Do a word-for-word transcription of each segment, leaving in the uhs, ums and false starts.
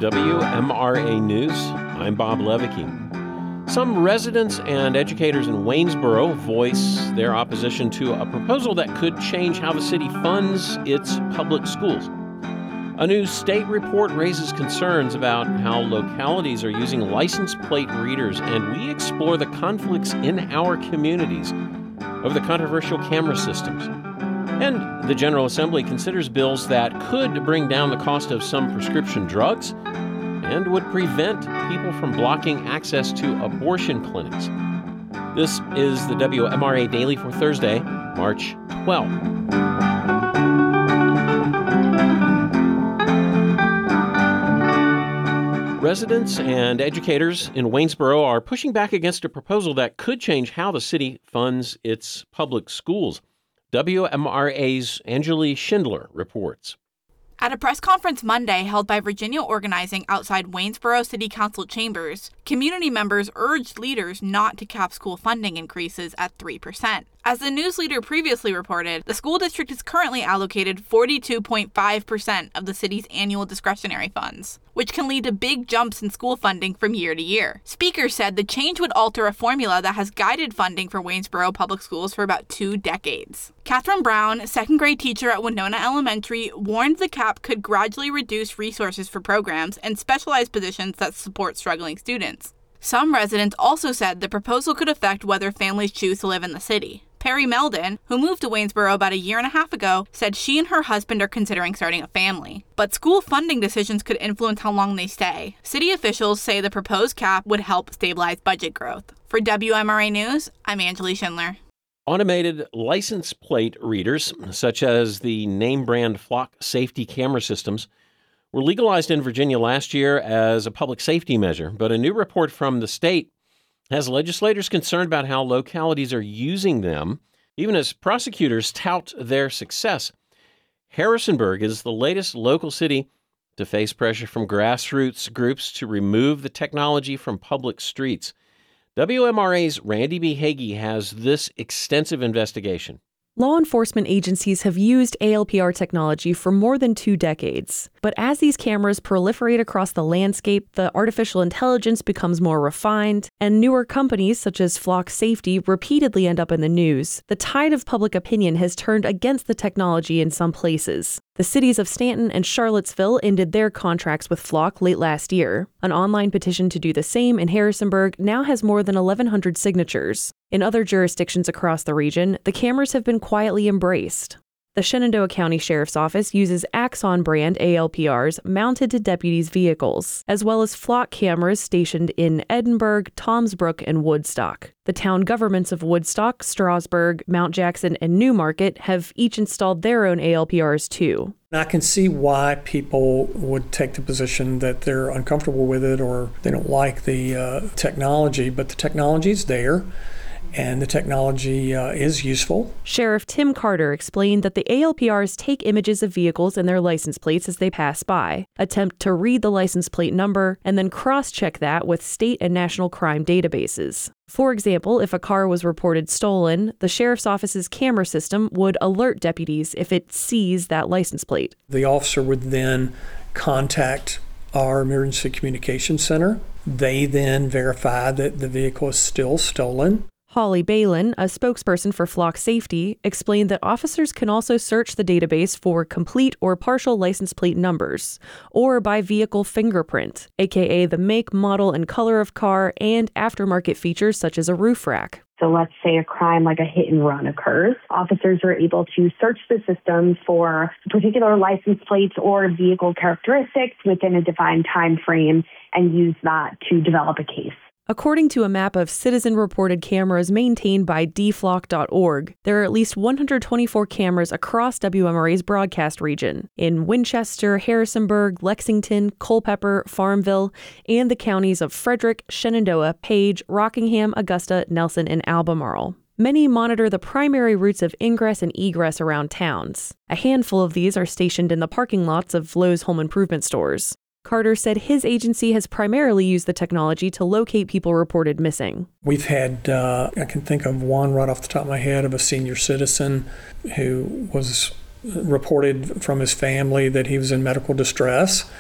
W M R A News. I'm Bob Levicki. Some residents and educators in Waynesboro voice their opposition to a proposal that could change how the city funds its public schools. A new state report raises concerns about how localities are using license plate readers, and we explore the conflicts in our communities over the controversial camera systems. And the General Assembly considers bills that could bring down the cost of some prescription drugs and would prevent people from blocking access to abortion clinics. This is the W M R A Daily for Thursday, March twelfth. Residents and educators in Waynesboro are pushing back against a proposal that could change how the city funds its public schools. W M R A's Anjali Schindler reports. At a press conference Monday held by Virginia Organizing outside Waynesboro City Council chambers, community members urged leaders not to cap school funding increases at three percent. As the news leader previously reported, the school district is currently allocated forty-two point five percent of the city's annual discretionary funds, which can lead to big jumps in school funding from year to year. Speakers said the change would alter a formula that has guided funding for Waynesboro public schools for about two decades. Catherine Brown, second grade teacher at Winona Elementary, warned the cap could gradually reduce resources for programs and specialized positions that support struggling students. Some residents also said the proposal could affect whether families choose to live in the city. Perry Meldon, who moved to Waynesboro about a year and a half ago, said she and her husband are considering starting a family. But school funding decisions could influence how long they stay. City officials say the proposed cap would help stabilize budget growth. For W M R A News, I'm Anjali Schindler. Automated license plate readers, such as the name brand Flock safety camera systems, were legalized in Virginia last year as a public safety measure, but a new report from the state has legislators concerned about how localities are using them, even as prosecutors tout their success. Harrisonburg is the latest local city to face pressure from grassroots groups to remove the technology from public streets. W M R A's Randy B. Hagee has this extensive investigation. Law enforcement agencies have used A L P R technology for more than two decades. But as these cameras proliferate across the landscape, the artificial intelligence becomes more refined, and newer companies such as Flock Safety repeatedly end up in the news. The tide of public opinion has turned against the technology in some places. The cities of Stanton and Charlottesville ended their contracts with Flock late last year. An online petition to do the same in Harrisonburg now has more than eleven hundred signatures. In other jurisdictions across the region, the cameras have been quietly embraced. The Shenandoah County Sheriff's Office uses Axon brand A L P Rs mounted to deputies' vehicles, as well as Flock cameras stationed in Edinburgh, Tomsbrook, and Woodstock. The town governments of Woodstock, Strasburg, Mount Jackson, and Newmarket have each installed their own A L P Rs too. I can see why people would take the position that they're uncomfortable with it or they don't like the uh, technology, but the technology is there. And the technology uh, is useful. Sheriff Tim Carter explained that the A L P Rs take images of vehicles and their license plates as they pass by, attempt to read the license plate number, and then cross-check that with state and national crime databases. For example, if a car was reported stolen, the sheriff's office's camera system would alert deputies if it sees that license plate. The officer would then contact our emergency communication center. They then verify that the vehicle is still stolen. Holly Balin, a spokesperson for Flock Safety, explained that officers can also search the database for complete or partial license plate numbers, or by vehicle fingerprint, aka the make, model, and color of car, and aftermarket features such as a roof rack. So let's say a crime like a hit and run occurs. Officers are able to search the system for particular license plates or vehicle characteristics within a defined time frame and use that to develop a case. According to a map of citizen-reported cameras maintained by d flock dot org, there are at least one hundred twenty-four cameras across W M R A's broadcast region, in Winchester, Harrisonburg, Lexington, Culpeper, Farmville, and the counties of Frederick, Shenandoah, Page, Rockingham, Augusta, Nelson, and Albemarle. Many monitor the primary routes of ingress and egress around towns. A handful of these are stationed in the parking lots of Lowe's home improvement stores. Carter said his agency has primarily used the technology to locate people reported missing. We've had, uh, I can think of one right off the top of my head, of a senior citizen who was reported from his family that he was in medical distress,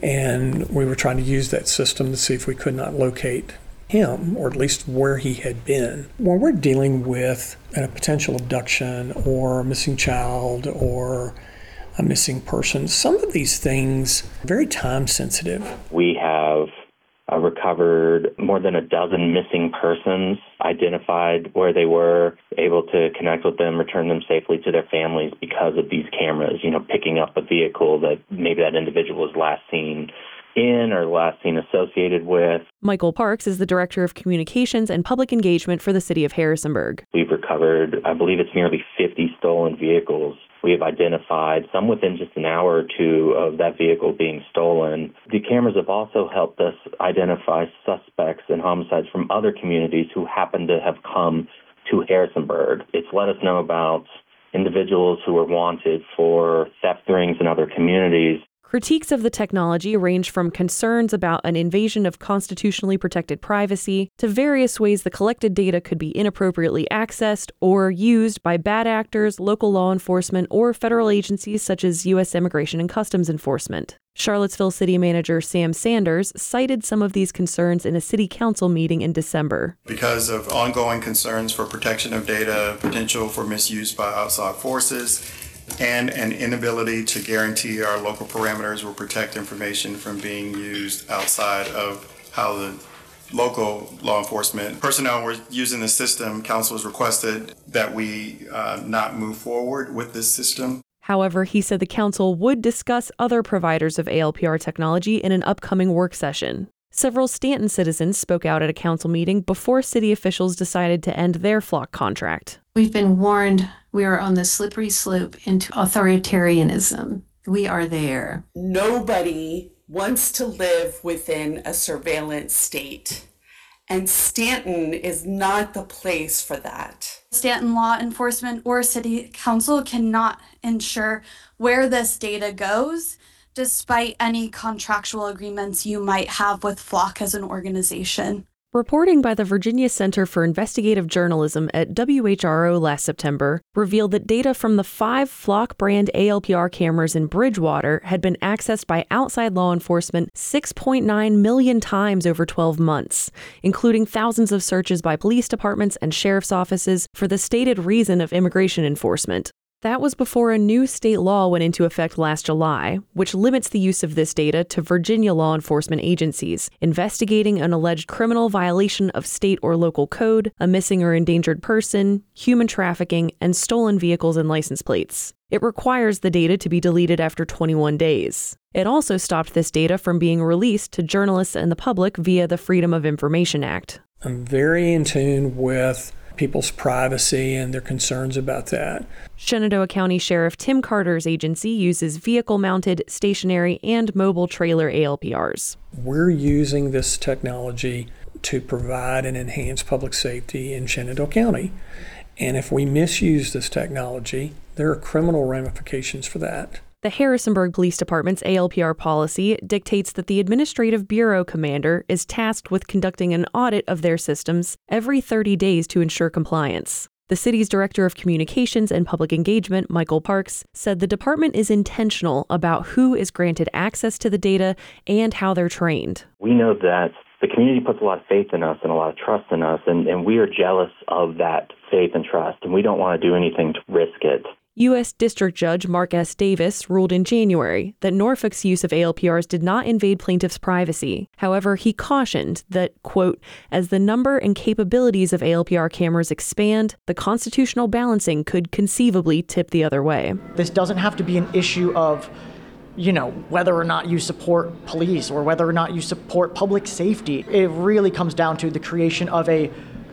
And we were trying to use that system to see if we could not locate him, or at least where he had been. When we're dealing with a potential abduction or a missing child or a missing person, some of these things are very time sensitive. We have uh, recovered more than a dozen missing persons, identified where they were, able to connect with them, return them safely to their families because of these cameras, you know, picking up a vehicle that maybe that individual was last seen in or last seen associated with. Michael Parks is the Director of Communications and Public Engagement for the City of Harrisonburg. We've recovered, I believe it's nearly fifty stolen vehicles. We have identified some within just an hour or two of that vehicle being stolen. The cameras have also helped us identify suspects in homicides from other communities who happen to have come to Harrisonburg. It's let us know about individuals who are wanted for theft rings in other communities. Critiques of the technology range from concerns about an invasion of constitutionally protected privacy to various ways the collected data could be inappropriately accessed or used by bad actors, local law enforcement, or federal agencies such as U S Immigration and Customs Enforcement. Charlottesville City Manager Sam Sanders cited some of these concerns in a city council meeting in December. Because of ongoing concerns for protection of data, potential for misuse by outside forces, and an inability to guarantee our local parameters will protect information from being used outside of how the local law enforcement personnel were using the system, council has requested that we uh, not move forward with this system. However, he said the council would discuss other providers of A L P R technology in an upcoming work session. Several Stanton citizens spoke out at a council meeting before city officials decided to end their Flock contract. We've been warned we are on the slippery slope into authoritarianism. We are there. Nobody wants to live within a surveillance state, and Stanton is not the place for that. Stanton law enforcement or city council cannot ensure where this data goes, despite any contractual agreements you might have with Flock as an organization. Reporting by the Virginia Center for Investigative Journalism at W H R O last September revealed that data from the five Flock brand A L P R cameras in Bridgewater had been accessed by outside law enforcement six point nine million times over twelve months, including thousands of searches by police departments and sheriff's offices for the stated reason of immigration enforcement. That was before a new state law went into effect last July, which limits the use of this data to Virginia law enforcement agencies investigating an alleged criminal violation of state or local code, a missing or endangered person, human trafficking, and stolen vehicles and license plates. It requires the data to be deleted after twenty-one days. It also stopped this data from being released to journalists and the public via the Freedom of Information Act. I'm very in tune with people's privacy and their concerns about that. Shenandoah County Sheriff Tim Carter's agency uses vehicle-mounted, stationary, and mobile trailer A L P Rs. We're using this technology to provide and enhance public safety in Shenandoah County. And if we misuse this technology, there are criminal ramifications for that. The Harrisonburg Police Department's A L P R policy dictates that the Administrative Bureau Commander is tasked with conducting an audit of their systems every thirty days to ensure compliance. The city's Director of Communications and Public Engagement, Michael Parks, said the department is intentional about who is granted access to the data and how they're trained. We know that the community puts a lot of faith in us and a lot of trust in us, and, and we are jealous of that faith and trust, and we don't want to do anything to risk it. U S District Judge Mark S. Davis ruled in January that Norfolk's use of A L P Rs did not invade plaintiffs' privacy. However, he cautioned that, quote, as the number and capabilities of A L P R cameras expand, the constitutional balancing could conceivably tip the other way. This doesn't have to be an issue of, you know, whether or not you support police or whether or not you support public safety. It really comes down to the creation of a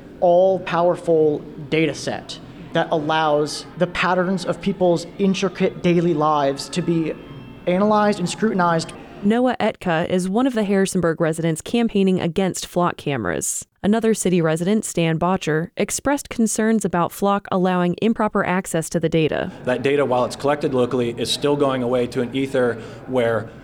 all-powerful data set that allows the patterns of people's intricate daily lives to be analyzed and scrutinized. Noah Etka is one of the Harrisonburg residents campaigning against Flock cameras. Another city resident, Stan Botcher, expressed concerns about Flock allowing improper access to the data. That data, while it's collected locally, is still going away to an ether where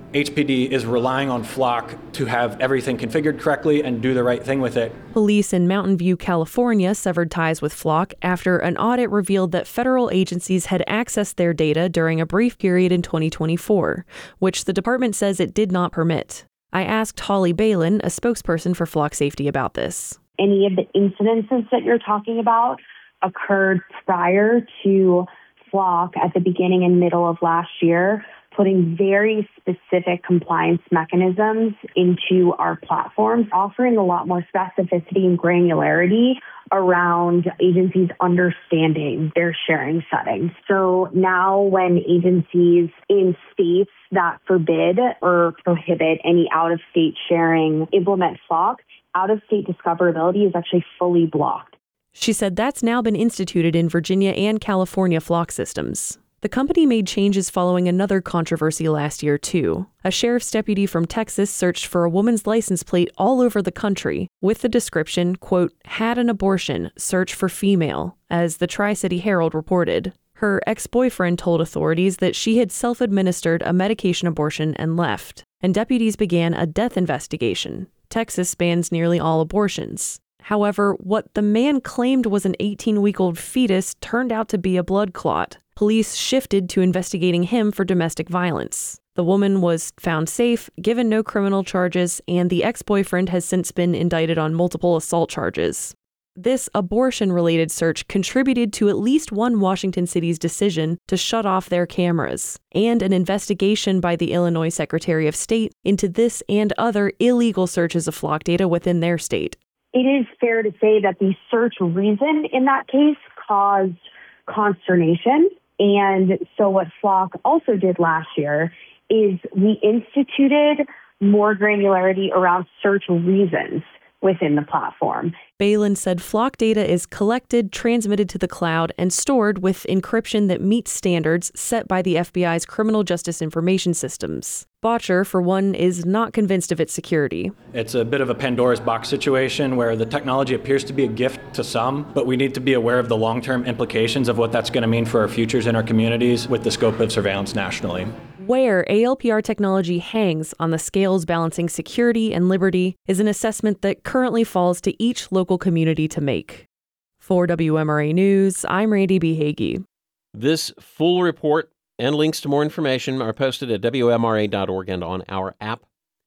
H P D is relying on Flock to have everything configured correctly and do the right thing with it. Police in Mountain View, California severed ties with Flock after an audit revealed that federal agencies had accessed their data during a brief period in twenty twenty-four, which the department says it did not permit. I asked Holly Balin, a spokesperson for Flock Safety, about this. Any of the incidences that you're talking about occurred prior to Flock at the beginning and middle of last year, putting very specific compliance mechanisms into our platforms, offering a lot more specificity and granularity around agencies understanding their sharing settings. So now when agencies in states that forbid or prohibit any out-of-state sharing implement Flock, out-of-state discoverability is actually fully blocked. She said that's now been instituted in Virginia and California Flock systems. The company made changes following another controversy last year, too. A sheriff's deputy from Texas searched for a woman's license plate all over the country with the description, quote, had an abortion, search for female, as the Tri-City Herald reported. Her ex-boyfriend told authorities that she had self-administered a medication abortion and left, and deputies began a death investigation. Texas bans nearly all abortions. However, what the man claimed was an eighteen-week-old fetus turned out to be a blood clot. Police shifted to investigating him for domestic violence. The woman was found safe, given no criminal charges, and the ex-boyfriend has since been indicted on multiple assault charges. This abortion-related search contributed to at least one Washington city's decision to shut off their cameras, and an investigation by the Illinois Secretary of State into this and other illegal searches of Flock data within their state. It is fair to say that the search reason in that case caused consternation. And so what Flock also did last year is we instituted more granularity around search reasons within the platform. Balin said Flock data is collected, transmitted to the cloud, and stored with encryption that meets standards set by the F B I's criminal justice information systems. Bottcher, for one, is not convinced of its security. It's a bit of a Pandora's box situation where the technology appears to be a gift to some, but we need to be aware of the long-term implications of what that's going to mean for our futures in our communities with the scope of surveillance nationally. Where A L P R technology hangs on the scales balancing security and liberty is an assessment that currently falls to each local community to make. For W M R A News, I'm Randy B. Hagee. This full report and links to more information are posted at W M R A dot org and on our app.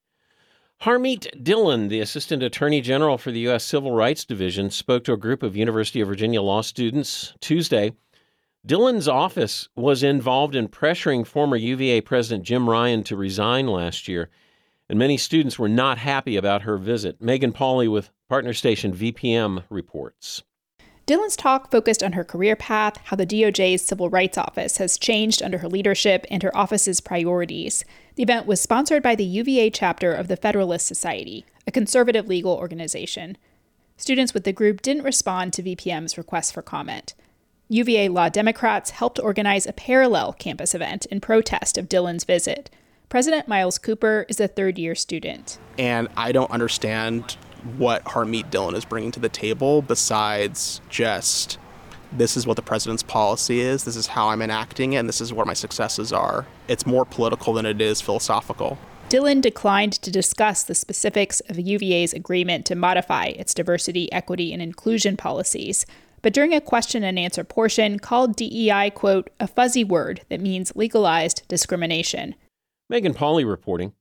Harmeet Dillon, the Assistant Attorney General for the U S Civil Rights Division, spoke to a group of University of Virginia law students Tuesday. Dillon's office was involved in pressuring former U V A President Jim Ryan to resign last year, and many students were not happy about her visit. Megan Pauley with partner station V P M reports. Dillon's talk focused on her career path, how the D O J's Civil Rights Office has changed under her leadership, and her office's priorities. The event was sponsored by the U V A chapter of the Federalist Society, a conservative legal organization. Students with the group didn't respond to V P M's request for comment. U V A Law Democrats helped organize a parallel campus event in protest of Dillon's visit. President Miles Cooper is a third-year student. And I don't understand what Harmeet Dillon is bringing to the table besides just, this is what the president's policy is, this is how I'm enacting it, and this is where my successes are. It's more political than it is philosophical. Dillon declined to discuss the specifics of U V A's agreement to modify its diversity, equity, and inclusion policies, but during a question and answer portion called D E I, quote, a fuzzy word that means legalized discrimination. Megan Pauley reporting.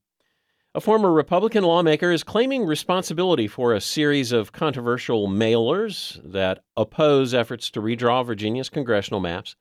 A former Republican lawmaker is claiming responsibility for a series of controversial mailers that oppose efforts to redraw Virginia's congressional maps.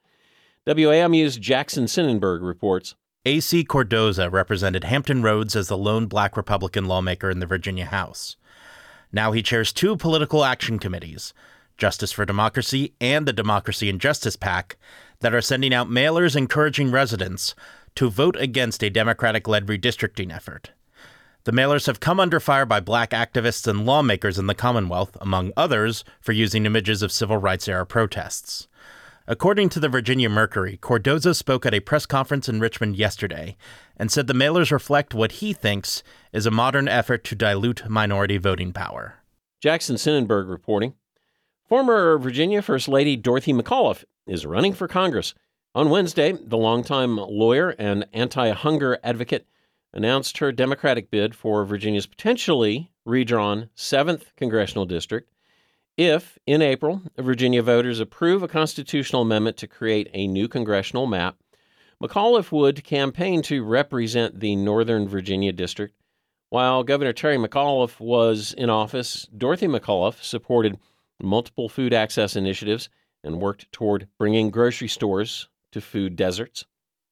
W A M U's Jackson Sonnenberg reports. A C Cordoza represented Hampton Roads as the lone black Republican lawmaker in the Virginia House. Now he chairs two political action committees, Justice for Democracy and the Democracy and Justice PAC, that are sending out mailers encouraging residents to vote against a Democratic-led redistricting effort. The mailers have come under fire by black activists and lawmakers in the Commonwealth, among others, for using images of civil rights-era protests. According to the Virginia Mercury, Cordoza spoke at a press conference in Richmond yesterday and said the mailers reflect what he thinks is a modern effort to dilute minority voting power. Jackson Sonnenberg reporting. Former Virginia First Lady Dorothy McAuliffe is running for Congress. On Wednesday, the longtime lawyer and anti-hunger advocate announced her Democratic bid for Virginia's potentially redrawn seventh congressional district if, in April, Virginia voters approve a constitutional amendment to create a new congressional map. McAuliffe would campaign to represent the Northern Virginia district. While Governor Terry McAuliffe was in office, Dorothy McAuliffe supported multiple food access initiatives and worked toward bringing grocery stores to food deserts.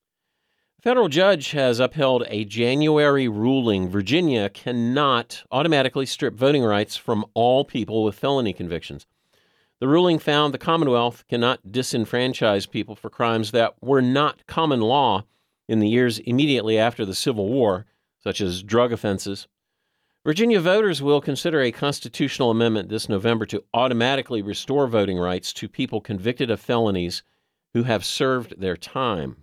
A federal judge has upheld a January ruling Virginia cannot automatically strip voting rights from all people with felony convictions. The ruling found the Commonwealth cannot disenfranchise people for crimes that were not common law in the years immediately after the Civil War, such as drug offenses. Virginia voters will consider a constitutional amendment this November to automatically restore voting rights to people convicted of felonies who have served their time.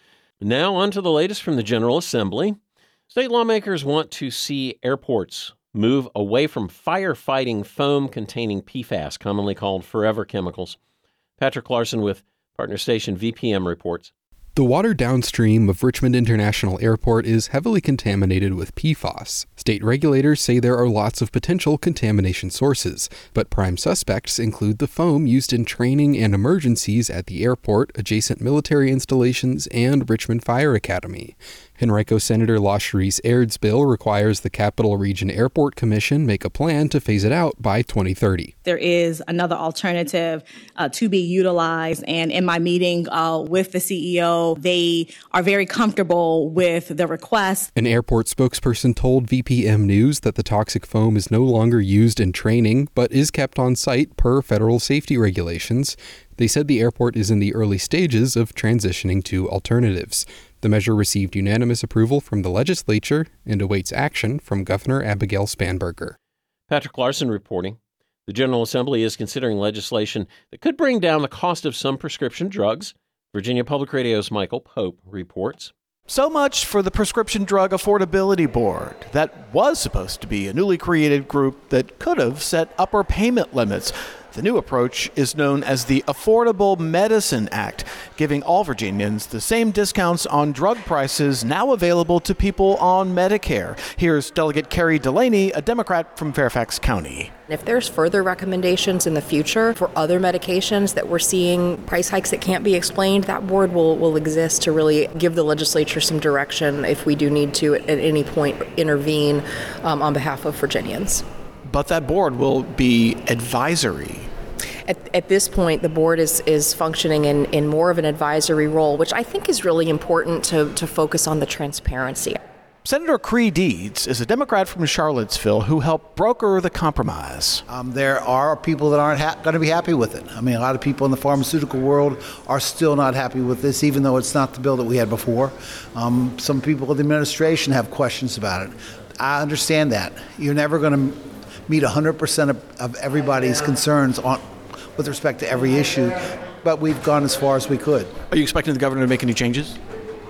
Now on to the latest from the General Assembly. State lawmakers want to see airports move away from firefighting foam containing P FAS, commonly called forever chemicals. Patrick Larson with partner station V P M reports. The water downstream of Richmond International Airport is heavily contaminated with P FAS. State regulators say there are lots of potential contamination sources, but prime suspects include the foam used in training and emergencies at the airport, adjacent military installations, and Richmond Fire Academy. Henrico Senator LaSharice Aird's bill requires the Capital Region Airport Commission make a plan to phase it out by twenty thirty. There is another alternative uh, to be utilized, and in my meeting uh, with the C E O, they are very comfortable with the request. An airport spokesperson told V P M News that the toxic foam is no longer used in training, but is kept on site per federal safety regulations. They said the airport is in the early stages of transitioning to alternatives. The measure received unanimous approval from the legislature and awaits action from Governor Abigail Spanberger. Patrick Larson reporting. The General Assembly is considering legislation that could bring down the cost of some prescription drugs. Virginia Public Radio's Michael Pope reports. So much for the Prescription Drug Affordability Board. That was supposed to be a newly created group that could have set upper payment limits. The new approach is known as the Affordable Medicine Act, giving all Virginians the same discounts on drug prices now available to people on Medicare. Here's Delegate Carrie Delaney, a Democrat from Fairfax County. If there's further recommendations in the future for other medications that we're seeing price hikes that can't be explained, that board will, will exist to really give the legislature some direction if we do need to at any point intervene um, on behalf of Virginians. But that board will be advisory. At, at this point, the board is, is functioning in, in more of an advisory role, which I think is really important to, to focus on the transparency. Senator Cree Deeds is a Democrat from Charlottesville who helped broker the compromise. Um, there are people that aren't ha- going to be happy with it. I mean, a lot of people in the pharmaceutical world are still not happy with this, even though it's not the bill that we had before. Um, some people in the administration have questions about it. I understand that. You're never going to meet one hundred percent of, of everybody's concerns on with respect to every issue, but we've gone as far as we could. Are you expecting the governor to make any changes?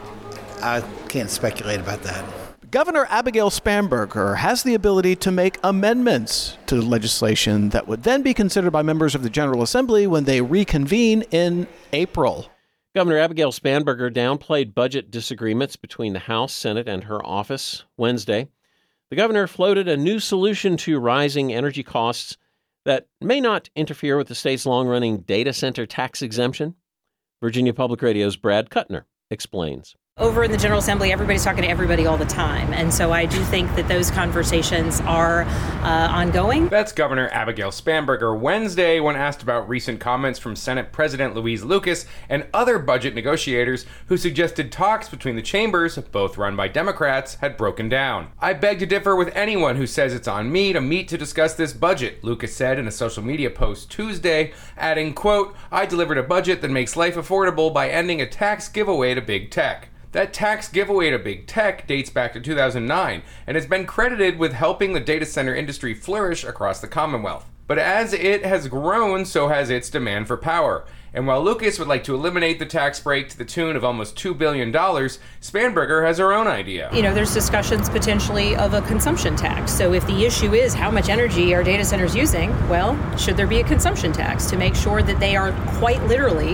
I can't speculate about that. Governor Abigail Spanberger has the ability to make amendments to legislation that would then be considered by members of the General Assembly when they reconvene in April. Governor Abigail Spanberger downplayed budget disagreements between the House, Senate, and her office Wednesday. The governor floated a new solution to rising energy costs that may not interfere with the state's long-running data center tax exemption. Virginia Public Radio's Brad Kuttner explains. Over in the General Assembly, everybody's talking to everybody all the time. And so I do think that those conversations are uh, ongoing. That's Governor Abigail Spanberger Wednesday when asked about recent comments from Senate President Louise Lucas and other budget negotiators who suggested talks between the chambers, both run by Democrats, had broken down. I beg to differ with anyone who says it's on me to meet to discuss this budget, Lucas said in a social media post Tuesday, adding, quote, I delivered a budget that makes life affordable by ending a tax giveaway to big tech. That tax giveaway to big tech dates back to two thousand nine and has been credited with helping the data center industry flourish across the Commonwealth. But as it has grown, so has its demand for power. And while Lucas would like to eliminate the tax break to the tune of almost two billion dollars, Spanberger has her own idea. You know, there's discussions potentially of a consumption tax. So if the issue is how much energy are data centers using, well, should there be a consumption tax to make sure that they are quite literally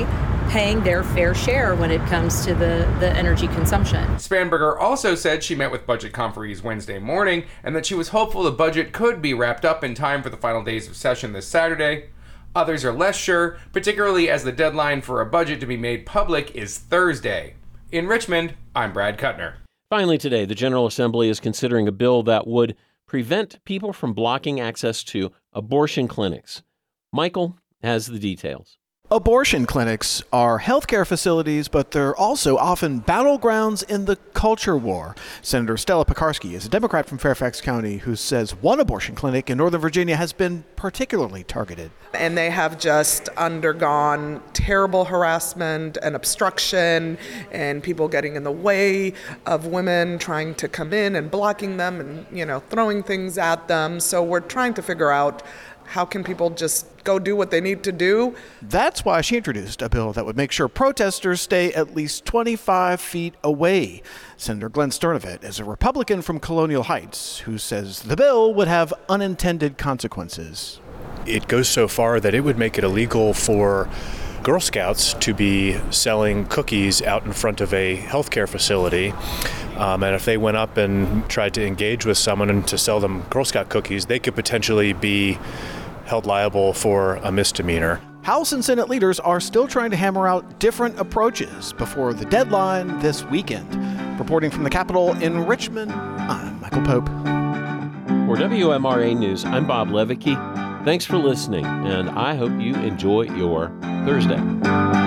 paying their fair share when it comes to the, the energy consumption. Spanberger also said she met with budget conferees Wednesday morning and that she was hopeful the budget could be wrapped up in time for the final days of session this Saturday. Others are less sure, particularly as the deadline for a budget to be made public is Thursday. In Richmond, I'm Brad Kuttner. Finally today, the General Assembly is considering a bill that would prevent people from blocking access to abortion clinics. Michael has the details. Abortion clinics are healthcare facilities, but they're also often battlegrounds in the culture war. Senator Stella Pekarsky is a Democrat from Fairfax County who says one abortion clinic in Northern Virginia has been particularly targeted. And they have just undergone terrible harassment and obstruction and people getting in the way of women trying to come in and blocking them and, you know, throwing things at them. So we're trying to figure out how can people just go do what they need to do? That's why she introduced a bill that would make sure protesters stay at least twenty-five feet away. Senator Glenn Sternovit is a Republican from Colonial Heights who says the bill would have unintended consequences. It goes so far that it would make it illegal for Girl Scouts to be selling cookies out in front of a healthcare facility. Um, and if they went up and tried to engage with someone and to sell them Girl Scout cookies, they could potentially be held liable for a misdemeanor. House and Senate leaders are still trying to hammer out different approaches before the deadline this weekend. Reporting from the Capitol in Richmond, I'm Michael Pope. For W M R A News, I'm Bob Levicki. Thanks for listening, and I hope you enjoy your Thursday.